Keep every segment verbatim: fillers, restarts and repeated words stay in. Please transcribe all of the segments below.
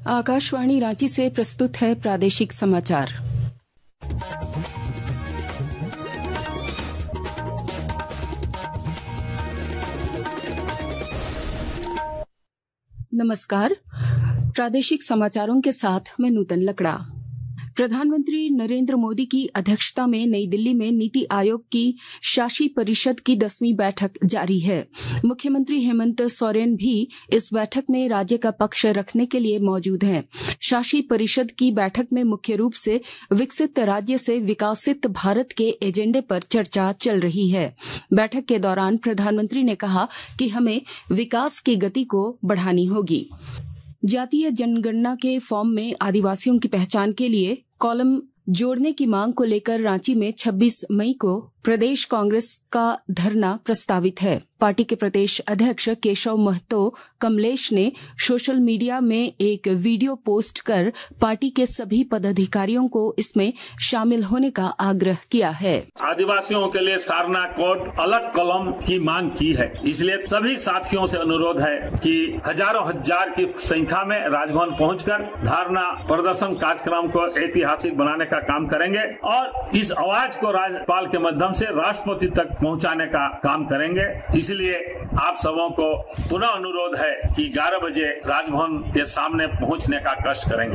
आकाशवाणी रांची से प्रस्तुत है प्रादेशिक समाचार। नमस्कार, प्रादेशिक समाचारों के साथ मैं नूतन लकड़ा। प्रधानमंत्री नरेंद्र मोदी की अध्यक्षता में नई दिल्ली में नीति आयोग की शासी परिषद की दसवीं बैठक जारी है। मुख्यमंत्री हेमंत सोरेन भी इस बैठक में राज्य का पक्ष रखने के लिए मौजूद हैं। शासी परिषद की बैठक में मुख्य रूप से विकसित राज्य से विकसित भारत के एजेंडे पर चर्चा चल रही है। बैठक के दौरान प्रधानमंत्री ने कहा कि हमें विकास की गति को बढ़ानी होगी। जातीय जनगणना के फॉर्म में आदिवासियों की पहचान के लिए कॉलम जोड़ने की मांग को लेकर रांची में छब्बीस मई को प्रदेश कांग्रेस का धरना प्रस्तावित है। पार्टी के प्रदेश अध्यक्ष केशव महतो कमलेश ने सोशल मीडिया में एक वीडियो पोस्ट कर पार्टी के सभी पदाधिकारियों को इसमें शामिल होने का आग्रह किया है। आदिवासियों के लिए सारना कोड अलग कॉलम की मांग की है, इसलिए सभी साथियों से अनुरोध है कि हजारों हजार की संख्या में राजभवन पहुंचकर धरना प्रदर्शन कार्यक्रम को ऐतिहासिक बनाने का काम करेंगे और इस आवाज को राज्यपाल के माध्यम से राष्ट्रपति तक पहुंचाने का काम करेंगे। इसलिए आप सबों को पुनः अनुरोध है कि ग्यारह बजे राजभवन के सामने पहुंचने का कष्ट करेंगे।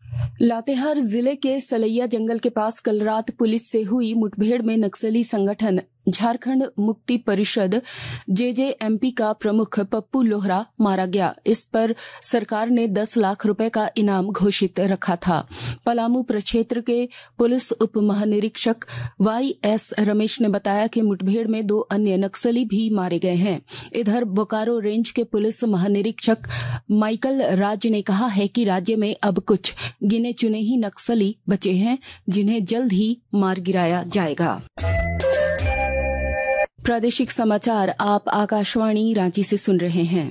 लातेहार जिले के सलैया जंगल के पास कल रात पुलिस से हुई मुठभेड़ में नक्सली संगठन झारखंड मुक्ति परिषद जेजेएमपी का प्रमुख पप्पू लोहरा मारा गया। इस पर सरकार ने दस लाख रुपए का इनाम घोषित रखा था। पलामू प्रक्षेत्र के पुलिस उप महानिरीक्षक वाई एस रमेश ने बताया कि मुठभेड़ में दो अन्य नक्सली भी मारे गए हैं। इधर बोकारो रेंज के पुलिस महानिरीक्षक माइकल राज ने कहा है कि राज्य में अब कुछ गिने चुने ही नक्सली बचे हैं, जिन्हें जल्द ही मार गिराया जाएगा। प्रादेशिक समाचार आप आकाशवाणी रांची से सुन रहे हैं।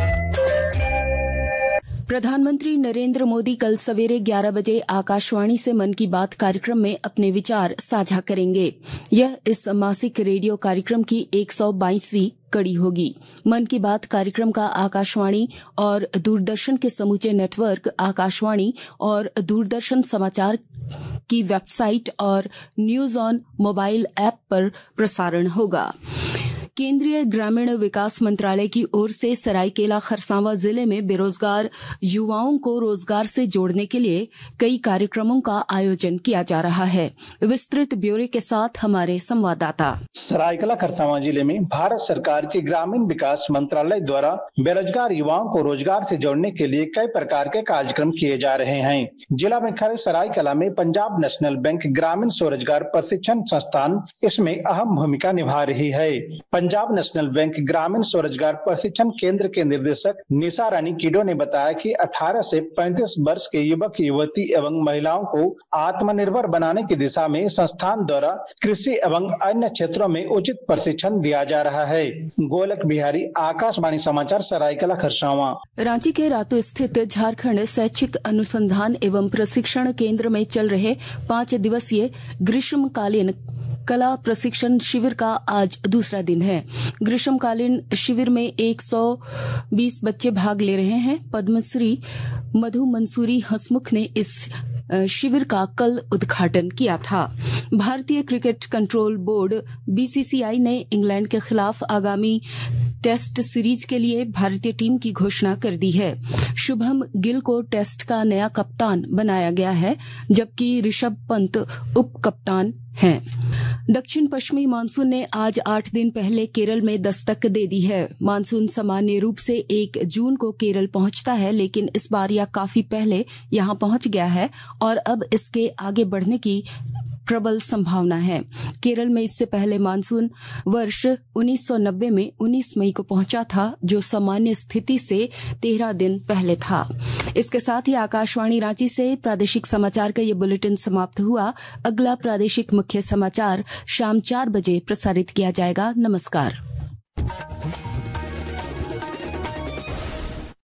प्रधानमंत्री नरेंद्र मोदी कल सवेरे ग्यारह बजे आकाशवाणी से मन की बात कार्यक्रम में अपने विचार साझा करेंगे। यह इस मासिक रेडियो कार्यक्रम की एक सौ बाईसवीं कड़ी होगी। मन की बात कार्यक्रम का आकाशवाणी और दूरदर्शन के समूचे नेटवर्क आकाशवाणी और दूरदर्शन समाचार की वेबसाइट और न्यूज ऑन मोबाइल ऐप पर प्रसारण होगा। केंद्रीय ग्रामीण विकास मंत्रालय की ओर से सरायकेला खरसावां जिले में बेरोजगार युवाओं को रोजगार से जोड़ने के लिए कई कार्यक्रमों का आयोजन किया जा रहा है। विस्तृत ब्यौरे के साथ हमारे संवाददाता। सरायकेला खरसावां जिले में भारत सरकार के ग्रामीण विकास मंत्रालय द्वारा बेरोजगार युवाओं को रोजगार से जोड़ने के लिए कई प्रकार के कार्यक्रम किए जा रहे हैं। जिला मुख्यालय सरायकेला में पंजाब नेशनल बैंक ग्रामीण स्वरोजगार प्रशिक्षण संस्थान इसमें अहम भूमिका निभा रही है। पंजाब नेशनल बैंक ग्रामीण स्वरोजगार प्रशिक्षण केंद्र के निर्देशक निशा रानी किडो ने बताया कि अठारह से पैंतीस वर्ष के युवक युवती एवं महिलाओं को आत्मनिर्भर बनाने की दिशा में संस्थान द्वारा कृषि एवं अन्य क्षेत्रों में उचित प्रशिक्षण दिया जा रहा है। गोलक बिहारी, आकाशवाणी समाचार, सरायकेला खरसावां। रांची के रातू स्थित झारखंड शैक्षिक अनुसंधान एवं प्रशिक्षण केंद्र में चल रहे पांच दिवसीय ग्रीष्मकालीन कला प्रशिक्षण शिविर का आज दूसरा दिन है। ग्रीष्मकालीन शिविर में एक सौ बीस बच्चे भाग ले रहे हैं। पद्मश्री मधु मंसूरी हसमुख ने इस शिविर का कल उद्घाटन किया था। भारतीय क्रिकेट कंट्रोल बोर्ड बीसीसीआई ने इंग्लैंड के खिलाफ आगामी टेस्ट सीरीज के लिए भारतीय टीम की घोषणा कर दी है। शुभम गिल को टेस्ट का नया कप्तान बनाया गया है, जबकि ऋषभ पंत उप कप्तान हैं। दक्षिण पश्चिमी मानसून ने आज आठ दिन पहले केरल में दस्तक दे दी है। मानसून सामान्य रूप से एक जून को केरल पहुंचता है, लेकिन इस बार यह काफी पहले यहां पहुंच गया है और अब इसके आगे बढ़ने की प्रबल संभावना है। केरल में इससे पहले मानसून वर्ष उन्नीस सौ नब्बे में उन्नीस मई को पहुंचा था, जो सामान्य स्थिति से तेरह दिन पहले था। इसके साथ ही आकाशवाणी रांची से प्रादेशिक समाचार का ये बुलेटिन समाप्त हुआ। अगला प्रादेशिक मुख्य समाचार शाम चार बजे प्रसारित किया जाएगा। नमस्कार।